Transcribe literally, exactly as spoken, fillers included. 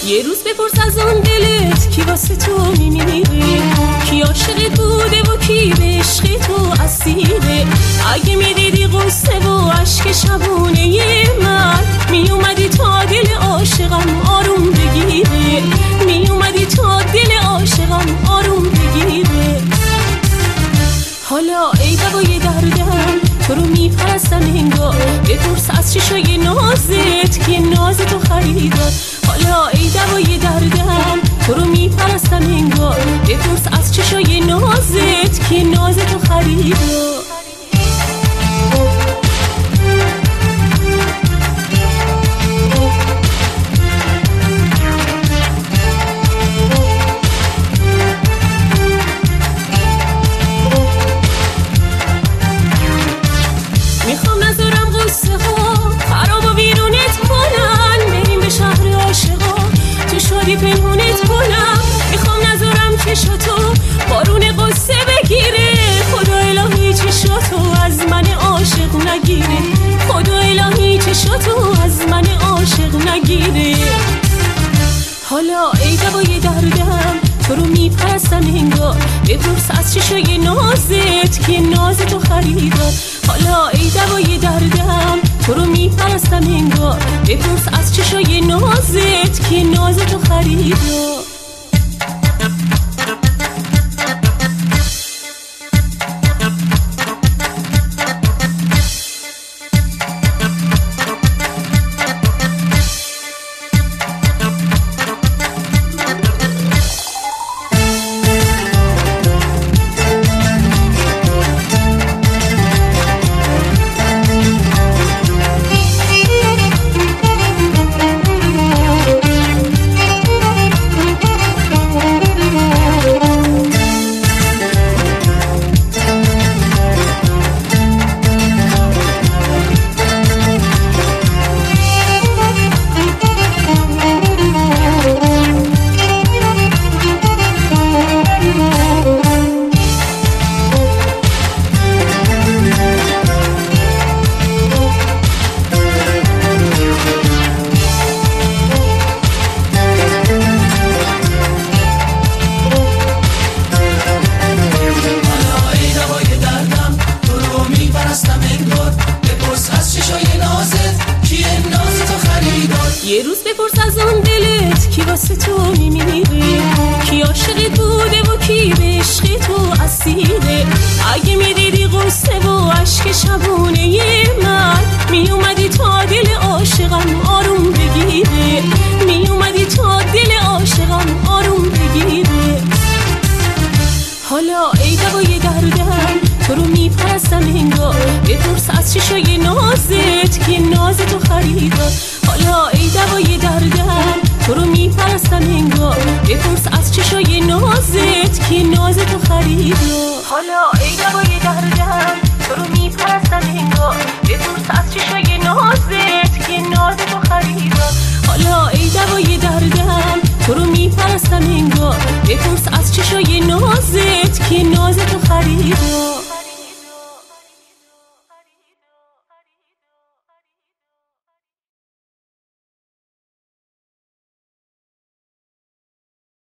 یه روز بپرس از اون دلت کی واسه تو میمیره، کی عاشقت بوده و کی به عشق تو اسیره. اگه میدیدی غصه و عشق شبونه من، میومدی تا دل عاشقم آروم بگیره، میومدی تا دل عاشقم آروم بگیره. حالا ای دوای دردم تو رو میپرستم انگار، بپرس از چشای نازت که ناز تو خریدار. حالا ای دوای دردم تو رو میپرستم انگار، بپرس از چشای نازت که ناز تو خریدار. میخوام نذارم غصه ها خراب و ویرونت کنن، بریم به شهر عاشقا تو شادی پنهونت کنم. میخوام نذارم چشاتو بارون غصه بگیره، خدا الهی چشاتو از من عاشق نگیره، خدا الهی چشاتو از من عاشق نگیره. حالا ای دوای دردم تو رو میپرستم انگار، بپرس از چشای نازت که ناز تو خریدار. حالا ای دوای دردم تو رو میپرستم انگار، بپرس از چشای نازت که ناز تو خریدار. یه روز بپرس از اون دلت کی واسه تو میمیره، کی عاشقت بوده و کی به عشق تو اسیره. اگه میدیدی غصه و عشق شبونه من، میومدی تا دل عاشقم آروم بگیره، میومدی تا دل عاشقم آروم بگیره. حالا ای دوای دردم تو رو میپرستم انگار، بپرس از چشای نازت که ناز تو خریدار. حالا ای دوای دردم تو رو میپرستم انگار، بپرس از چشای نازت که ناز تو خریدار. حالا ای دوای دردم